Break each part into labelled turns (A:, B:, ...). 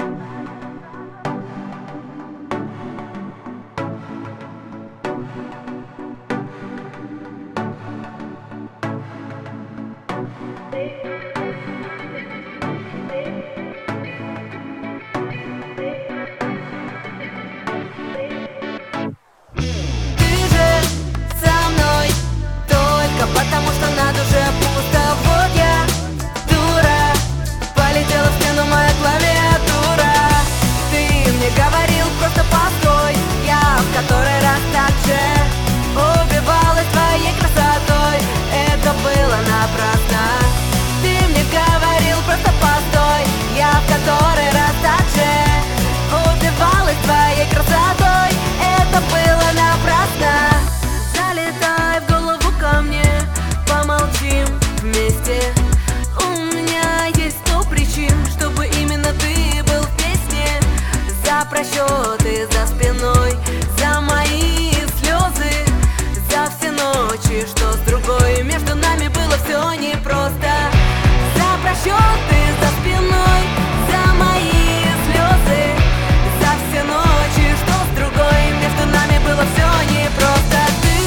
A: Потому что на душе пусто, вот я дура. Полетела в стену моя клавиатура. Ты мне говорил, просто постой. Я в который раз так же убивалась твоей красотой. Это было напрасно. Ты мне говорил, просто постой. Я в который раз так же убивалась твоей красотой. Это было напрасно. Залетай в голову ко мне, помолчим вместе. У меня есть 100 причин, чтобы именно ты был в песне. За просчеты за спиной, за мои слезы, за все ночи, что с другой. Между нами было все непросто. За просчеты за спиной, за мои слезы, за все ночи, что с другой. Между нами было все непросто.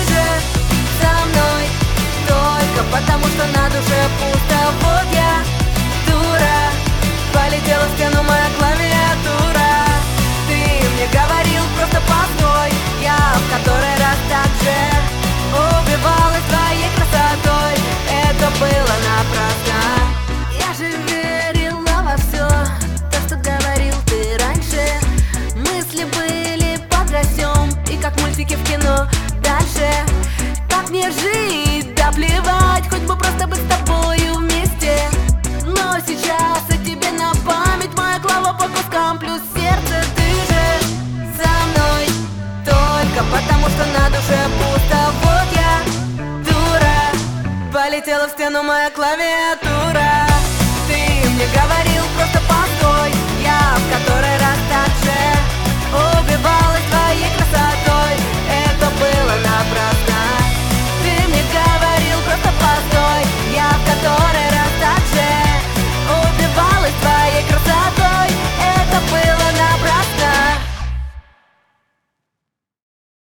A: Потому что на душе пусто, вот я дура. Полетела в стену моя клавиатура. Ты мне говорил, просто постой. Я в который раз так же убивалась твоей красотой. Это было напрасно. Я же верила во все то, что говорил ты раньше. Мысли были подрастем, и как мультики в кино дальше. Как мне жить, да плевать, хоть бы просто быть с тобою вместе. Но сейчас о тебе на память моя голова по кускам плюс сердце. Ты же со мной только потому, что на душе пусто. Вот я дура. Полетела в стену моя клавиатура. Ты мне говорил, просто постой. Я в который